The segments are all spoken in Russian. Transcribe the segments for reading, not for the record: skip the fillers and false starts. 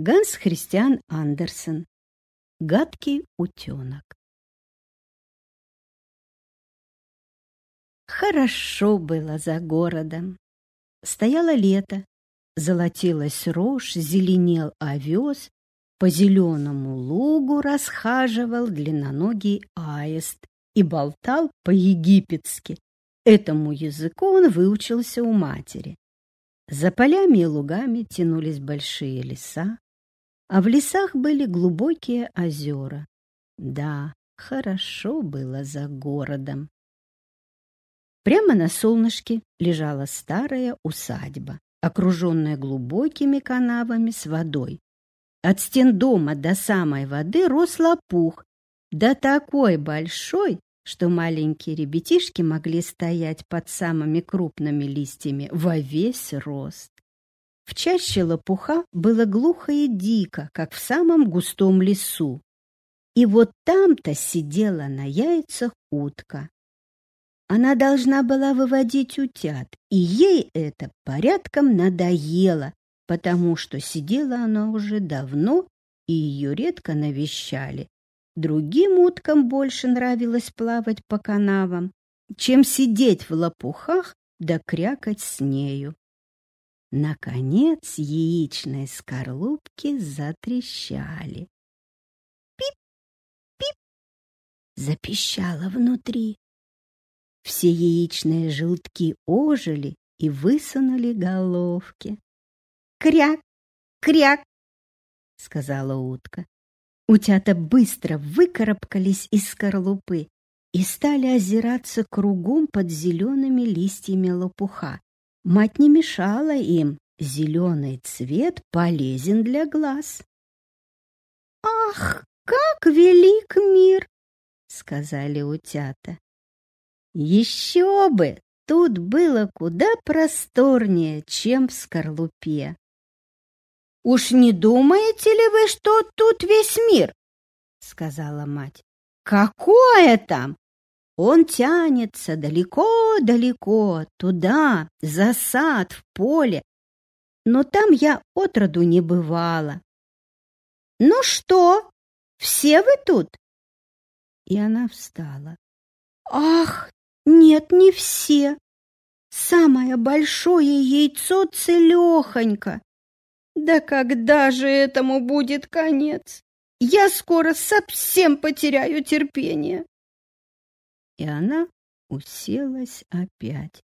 Ганс Христиан Андерсен. Гадкий утенок. Хорошо было за городом. Стояло лето, золотилась рожь, зеленел овес, по зеленому лугу расхаживал длинноногий аист и болтал по-египетски. Этому языку он выучился у матери. За полями и лугами тянулись большие леса, а в лесах были глубокие озера. Да, хорошо было за городом. Прямо на солнышке лежала старая усадьба, окруженная глубокими канавами с водой. От стен дома до самой воды рос лопух, да такой большой, что маленькие ребятишки могли стоять под самыми крупными листьями во весь рост. В чаще лопуха было глухо и дико, как в самом густом лесу. И вот там-то сидела на яйцах утка. Она должна была выводить утят, и ей это порядком надоело, потому что сидела она уже давно, и ее редко навещали. Другим уткам больше нравилось плавать по канавам, чем сидеть в лопухах да крякать с нею. Наконец яичные скорлупки затрещали. «Пип! Пип!» запищало внутри. Все яичные желтки ожили и высунули головки. «Кряк! Кряк!» — сказала утка. Утята быстро выкарабкались из скорлупы и стали озираться кругом под зелеными листьями лопуха. Мать не мешала им, зеленый цвет полезен для глаз. «Ах, как велик мир!» — сказали утята. Еще бы! Тут было куда просторнее, чем в скорлупе. «Уж не думаете ли вы, что тут весь мир?» — сказала мать. «Какое там? Он тянется далеко-далеко, туда, за сад, в поле. Но там я отроду не бывала». «Ну что, все вы тут?» И она встала. «Ах, нет, не все. Самое большое яйцо целехонько. Да когда же этому будет конец? Я скоро совсем потеряю терпение». И она уселась опять.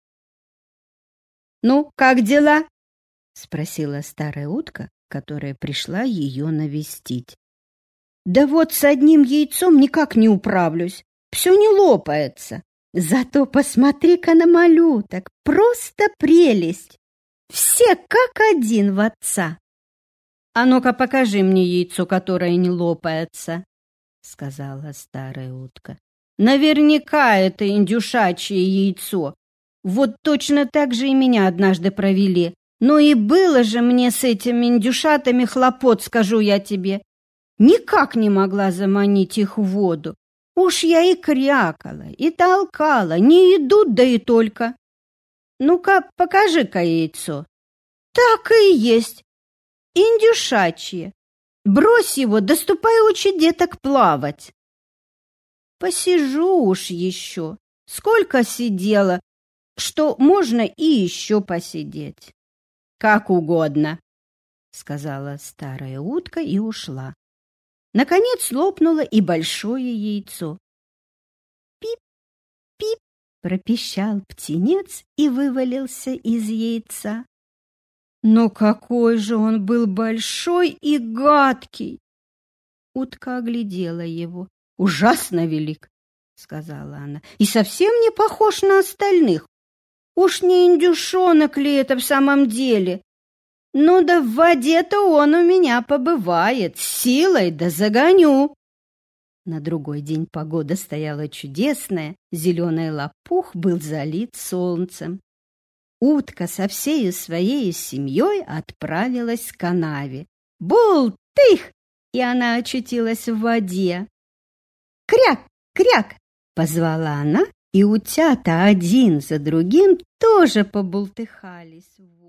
«Ну, как дела?» — спросила старая утка, которая пришла ее навестить. «Да вот с одним яйцом никак не управлюсь, все не лопается. Зато посмотри-ка на малюток, просто прелесть! Все как один в отца». «А ну-ка покажи мне яйцо, которое не лопается», — сказала старая утка. «Наверняка это индюшачье яйцо. Вот точно так же и меня однажды провели. Но и было же мне с этими индюшатами хлопот, скажу я тебе. Никак не могла заманить их в воду. Уж я и крякала, и толкала, не идут, да и только. Ну-ка, покажи-ка яйцо». «Так и есть. Индюшачье. Брось его, да ступай учи деток плавать». «Посижу уж еще. Сколько сидела, что можно и еще посидеть». «Как угодно», — сказала старая утка и ушла. Наконец лопнуло и большое яйцо. «Пип-пип!» — пропищал птенец и вывалился из яйца. Но какой же он был большой и гадкий! Утка оглядела его. «Ужасно велик», — сказала она, — «и совсем не похож на остальных. Уж не индюшонок ли это в самом деле? Ну да в воде-то он у меня побывает, силой да загоню». На другой день погода стояла чудесная, зеленый лопух был залит солнцем. Утка со всей своей семьей отправилась к канаве. Бултых! И она очутилась в воде. «Кряк! Кряк!» — позвала она, и утята один за другим тоже побултыхались в воде.